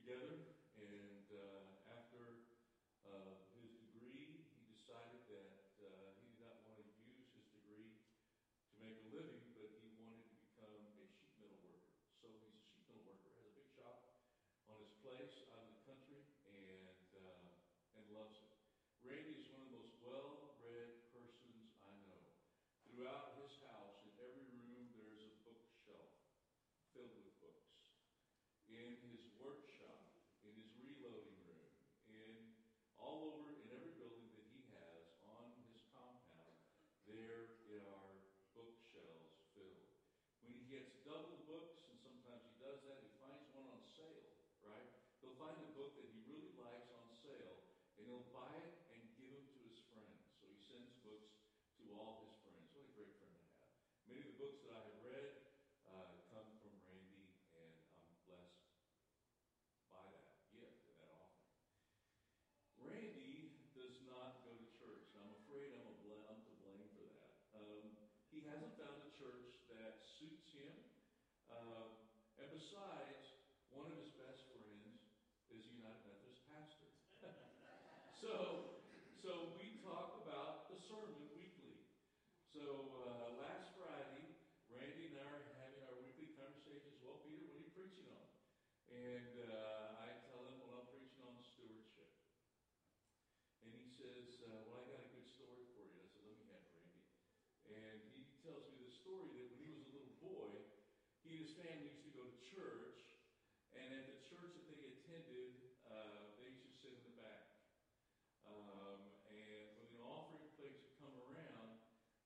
together, and after his degree, he decided that he did not want to use his degree to make a living, but he wanted to become a sheet metal worker. So he's a sheet metal worker, has a big shop on his place out in the country, and loves it. Randy is one of the most well-read persons I know. Throughout his house, in every room, there's a bookshelf filled with books. In his workshop, in his reloading room, in all over, in every building that he has on his compound, there are bookshelves filled. When he gets double books, and sometimes he does that, he finds one on sale, right? He'll find a book that he really likes on sale, and he'll buy it and give them to his friends. So he sends books to all his friends. What a great friend to have. Many of the books that I have read come from Randy, and I'm blessed by that gift and that offering. Randy does not go to church, and I'm afraid I'm to blame for that. He hasn't found a church that suits him. And besides, one of his best friends is a United Methodist pastor. So we talk about the sermon weekly. So last Friday, Randy and I are having our weekly conversations. Well, Peter, what are you preaching on? And I tell him, well, I'm preaching on stewardship. And he says, well, I got a good story for you. I said, let me have it, Randy. And he tells me the story that when he was a little boy, he and his family used to go to church, and at the church that they attended, they used to sit in the back. And when the offering plates would come around,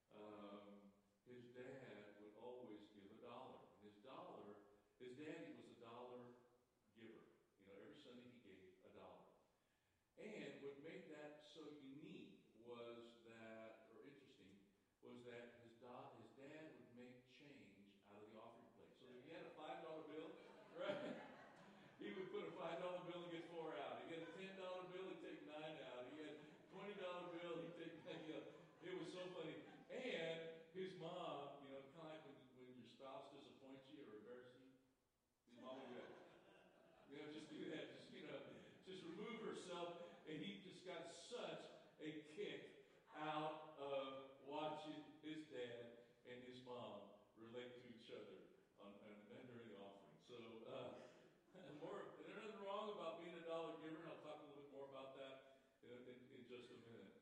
his dad would always give $1. And his daddy was $1 giver. You know, every Sunday he gave $1. And what made that so unique was that, or interesting, was that his dad would make change out of the offering plate. So if he had a $5 bill, right, he would put a $5 bill and get 4 out. He had a $10 bill, he'd take 9 out. He had a $20 bill, he'd take 9 out. It was so funny. And his mom, you know, kind of like when your spouse disappoints you or embarrasses you, his mom would do that. You know, just do that. Just remove herself. And he just got such a kick out of watching his dad and his mom relate to each other and during the offering. So, there's nothing wrong about being $1 giver, and I'll talk a little bit more about that in just a minute.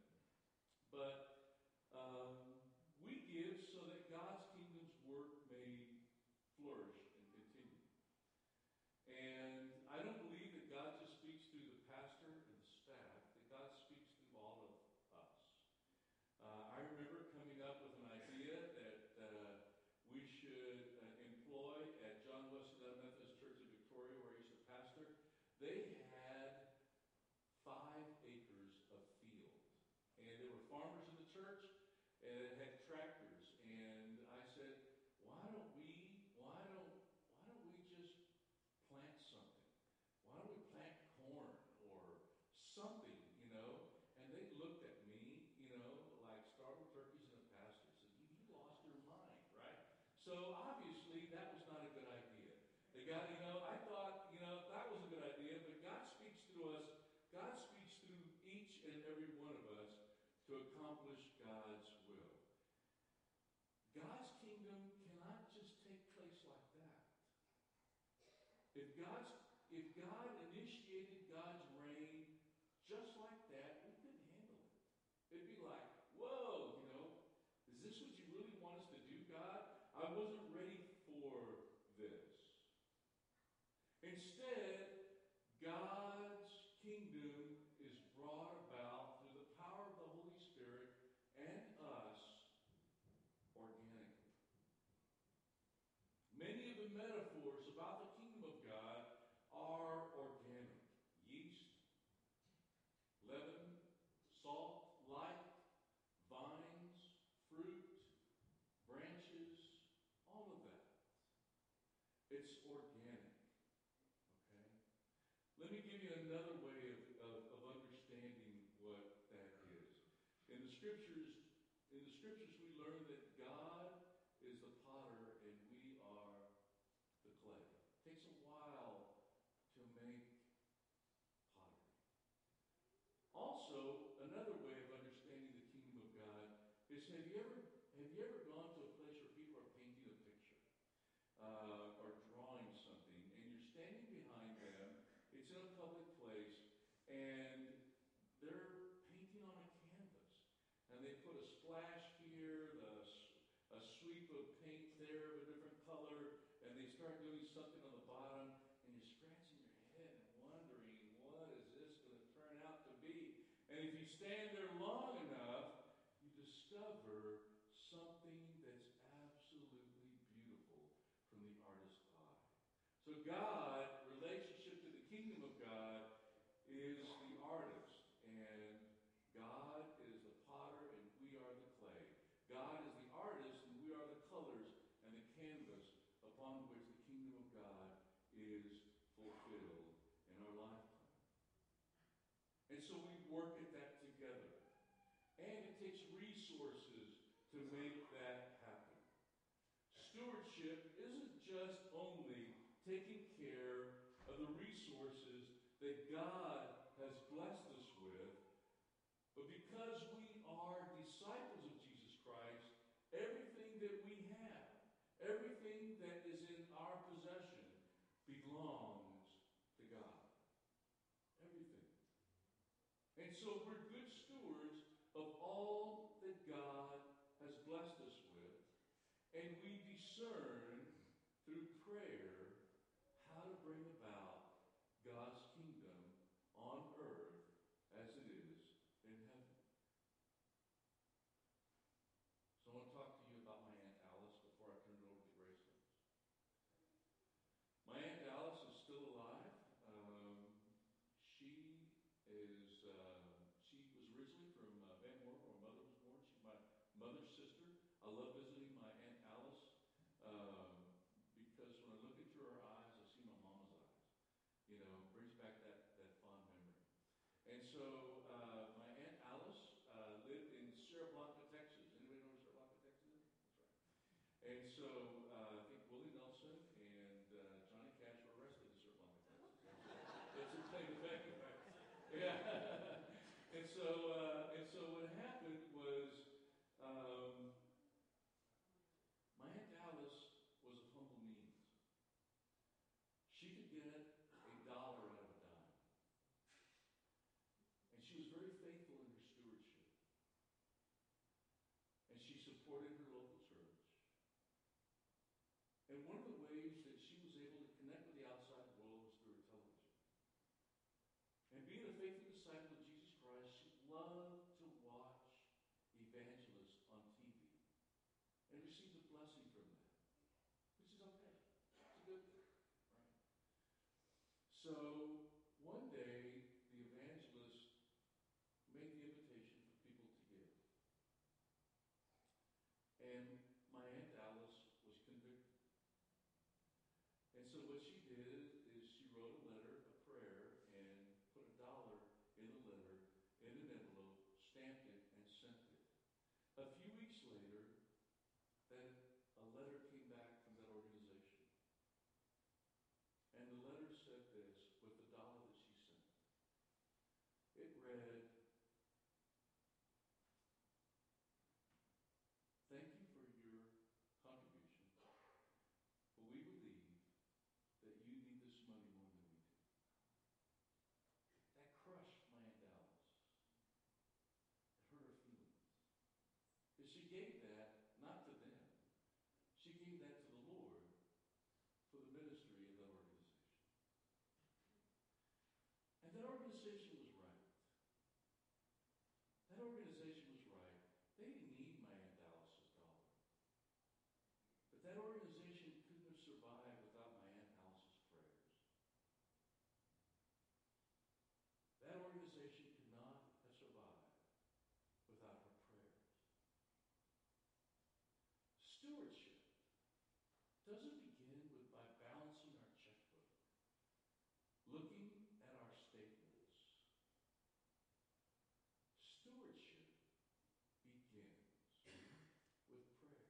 But we give so that God's kingdom's work may flourish and continue. And I don't believe that God just speaks through the pastor and the staff, that God speaks through all of us. I remember coming up with an idea that we should employ at John Wesley Methodist Church in Victoria, where I used to pastor. They had 5 acres of field. And there were farmers in the church, and it had tractors. And I said, why don't we just plant something? Why don't we plant corn or something, you know? And they looked at me, you know, like startled turkeys and a pastor. Said, you lost your mind, right? So obviously that was not a good idea. They got, you know, I thought, you know, that was a good idea, but God speaks through us. God speaks through each and every one of us to accomplish God's will. God's kingdom cannot just take place like that. If God initiated God's reign just like that, we couldn't handle it. It'd be like, whoa, you know, is this what you really want us to do, God? I wasn't ready for this. Instead, God's kingdom is brought about through the power of the Holy Spirit and us organically. Many of the metaphors about the kingdom of God are organic. Yeast, leaven, salt, light, vines, fruit, branches, all of that. It's organic. Okay? Let me give you another way of understanding what that is. In the scriptures we learn that God is the potter and we are the clay. It takes a while to make have you ever gone to a place where people are painting a picture or drawing something, and you're standing behind them? It's in a public place, and they're painting on a canvas, and they put a splash here, a sweep of paint there of a different color, and they start doing something on the bottom, and you're scratching your head and wondering, what is this going to turn out to be? And if you stand there long enough, you discover something that's absolutely beautiful from the artist's eye. So God, relationship to the kingdom of God, is the artist, and God is the potter, and we are the clay. God is the artist, and we are the colors and the canvas upon which the kingdom of God is fulfilled in our lifetime. And so we work at that together. And it takes resources to make that happen. Stewardship isn't just only taking care of the resources that God has blessed us with, but because we are disciples of Jesus Christ, everything that we have, everything that is in our possession belongs to God. Everything. And so we're good stewards of all that God has blessed us with, and we discern through prayer how to bring about God's kingdom on earth as it is in heaven. So I want to talk to you about my Aunt Alice before I turn it over to Graceland. My Aunt Alice is still alive. She was originally from Van Moore, where my mother was born. She's my mother's sister. I love visiting my Aunt Alice because when I look into her eyes, I see my mama's eyes. Brings back that fond memory. And so my Aunt Alice lived in Sierra Blanca, Texas. Anybody know where Sierra Blanca, Texas is? That's right. And so I think Willie Nelson and Johnny Cash were arrested in Sierra Blanca, Texas. That's a claim to fame, right? Yeah. And so what happened was my Aunt Alice was of humble means. She could get $1 out of a dime. And she was very faithful in her stewardship. And she supported her local church. And one of the ways that she was able to connect with the outside world was through her television. And being a faithful disciple of Jesus Christ, she loved to watch evangelists on TV and received a blessing from that, which is okay. It's a good thing, right? So one day, the evangelist made the invitation for people to give. And my Aunt Alice was convicted. And so what she did is she wrote a letter, a prayer, and put $1 in the letter, in an envelope, stamped it, and sent it. A few weeks later, then a letter came back from that organization. And the letter said this, with the $1 that she sent. It read, "Thank you for your contribution, but we believe that you need this money more than we do." That crushed my Aunt Alice. It hurt her feelings. Because she gave that not to them. She gave that to the Lord for the ministry of that organization. And that organization was right. That organization was right. They didn't need my Aunt Alice's $1. But that organization couldn't have survived without my Aunt Alice's prayers. That organization could not have survived without her prayers. Stewardship doesn't begin with by balancing our checkbook, looking at our statements. Stewardship begins with prayer.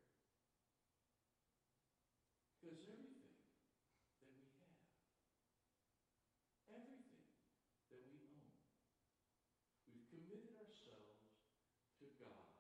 Because everything that we have, everything that we own, we've committed ourselves to God